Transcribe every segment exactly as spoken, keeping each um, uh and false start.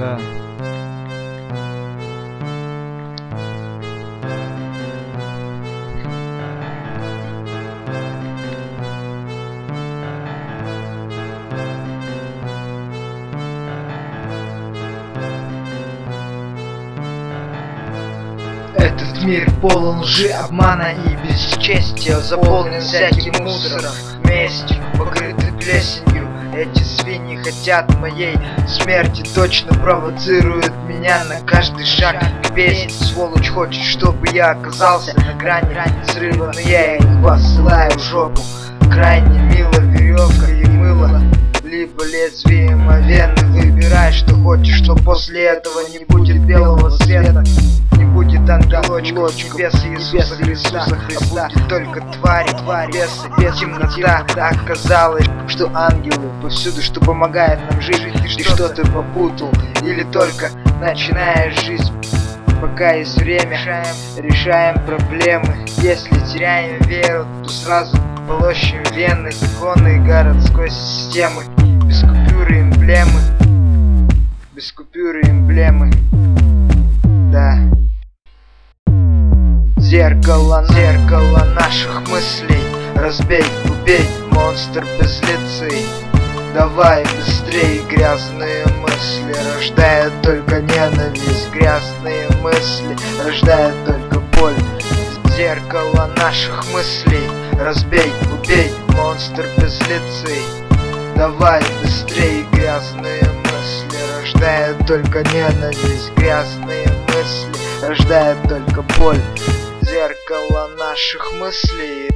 Да. Этот мир полон лжи, обмана и бесчестия, заполнен всяким мусором, местью, покрытый плесенью. Эти свиньи хотят моей смерти, точно провоцируют меня на каждый шаг. Бесит, сволочь хочет, чтобы я оказался на грани срыва, но я их посылаю в жопу. Крайне мило веревка и мыло, либо лезвием о вены. Выбирай, что хочешь, но после этого не будет белого света, не будет ангелочков, небес Иисуса Христа, а будет только твари, твари, бесы, бес, темнота. Оказалось, что ангелы повсюду, что помогает нам жить. И что ты попутал, или только начинаешь жизнь? Пока есть время, решаем проблемы. Если теряем веру, то сразу полощем вены, законы городской системы. Без купюры эмблемы, без купюры эмблемы, да. Зеркало, зеркало наших мыслей, разбей, убей, монстр без лицей. Давай быстрее, грязные мысли рождают только ненависть, грязные мысли рождают только боль. Зеркало наших мыслей, разбей, убей, монстр без лицей. Давай быстрее, грязные мысли рождают только ненависть, грязные мысли рождают только боль. Зеркало наших мыслей.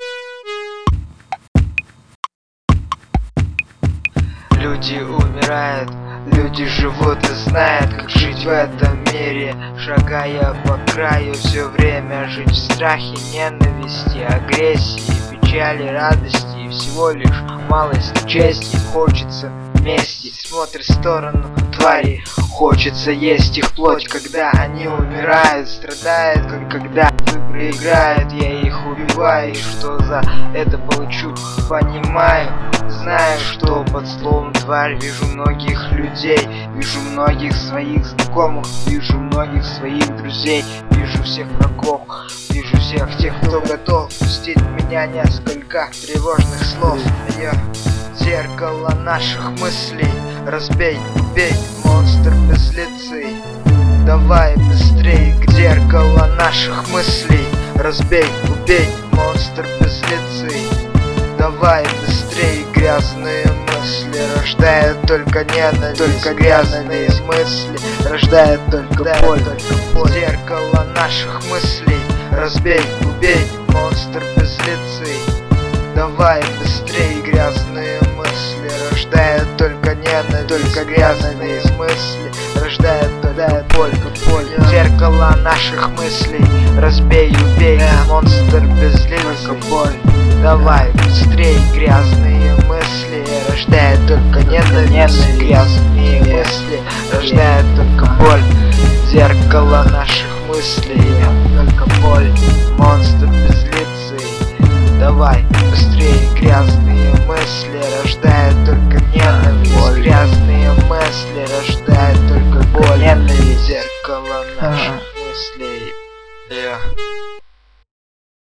Люди умирают, люди живут и знают, как жить в этом мире, шагая по краю, все время жить в страхе, ненависти, агрессии, печали, радости и всего лишь малость чести. Хочется мести, смотришь в сторону твари, хочется есть их плоть, когда они умирают, страдают, как когда проиграют, я их убиваю, и что за это получу, понимаю. Знаю, что под словом тварь вижу многих людей, вижу многих своих знакомых, вижу многих своих друзей, вижу всех врагов, вижу всех тех, кто готов пустить в меня несколько тревожных слов. Я зеркало наших мыслей, разбей, убей, монстр без лицей. Давай быстрее, зеркало наших мыслей, разбей, убей, монстр без лицей. Давай быстрее, грязные мысли рождают только ненависть, только грязные мысли рождают только боль, только боль. Зеркало наших мыслей, разбей, убей, монстр без лицей. Давай быстрее, грязные мысли рождают только ненависть, только грязные мысли рождают только боль, боль. Зеркало наших мыслей, разбей, убей, монстр без лицей. Боль. Давай быстрее, грязные мысли рождают только ненависть, грязные мысли рождают только боль. Зеркало наших мыслей, только боль, монстр без лицей. Давай быстрее, грязные мысли рождают только ненависть, грязные мысли рождают только боль. Зеркало наших мыслей. Yeah.